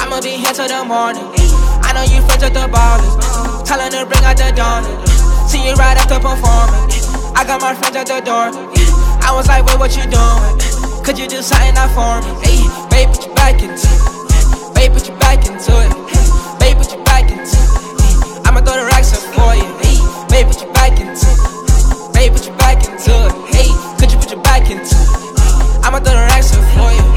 I'ma be here till the morning. I know you friends with the ballers, telling her bring out the donut. See you right after performing. I got my friends at the door. I was like, wait, what you doing? Could you do something out for me? Hey, babe, put your back into it. Babe, put your back into it. Babe, put your back into it. I'ma throw the racks up for you. Hey, babe, put your back into it. Babe, put your back into it. Hey, could you put your back into it? I'ma throw the racks up for you.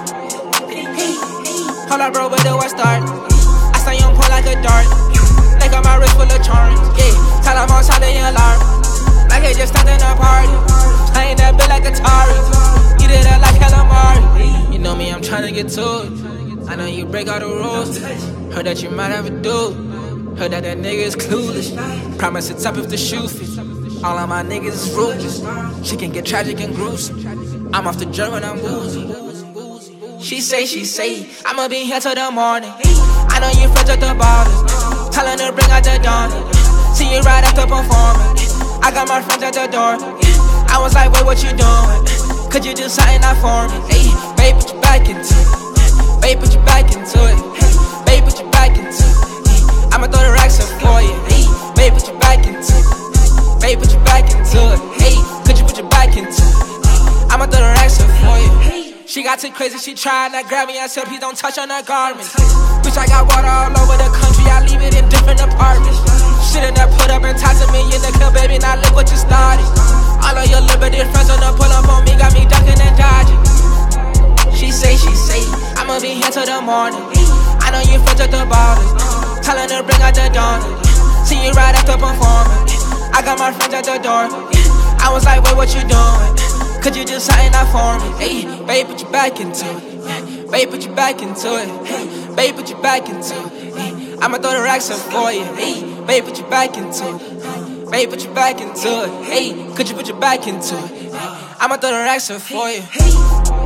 Hold up, bro, but do I start? I stay on point like a dart. They got my wrist full of charms. Yeah, tell them all solid and alarm. Like they just started a party. I ain't that bit like Atari. Eat it up like calamari. You know me, I'm tryna get to it. I know you break all the rules. Heard that you might have a dude. Heard that nigga is clueless. Promise it's up if the shoe fits. All of my niggas is ruthless. She can get tragic and gruesome. I'm off the German, I'm woozy. She say, I'ma be here till the morning. I know you friends with the ballers, telling her bring out the donut. See you right after performing. I got my friends at the door. I was like, wait, what you doing? Could you do something out for me? Hey, babe, put your back into it. Babe, put your back into it. Babe, put your back into it. I'ma throw the racks up for you. Hey, babe, put your back into it. Babe, put your back into it. Hey, could you put your back into it? I'ma throw the racks up for you. She got too crazy, she tried to grab me. I said, please don't touch on her garments. Bitch, I got water all over the country, I leave it in different apartments. Shit in there put up and toss me in the club, baby, now look what you started. All of your liberty friends on the pull up on me, got me ducking and dodging. She say, I'ma be here till the morning. I know you friends with the ballers, telling her bring out the donut. See you right after performing. I got my friends at the door. I was like, wait, what you doing? Could you do something out for me? Hey, babe, put your back into it. Babe, put your back into it. Babe, put your back into it. I'ma throw the racks up for you. Hey, babe, put your back into it. Babe, put your back into it. Hey, could you put your back into it? I'ma throw the racks up for you.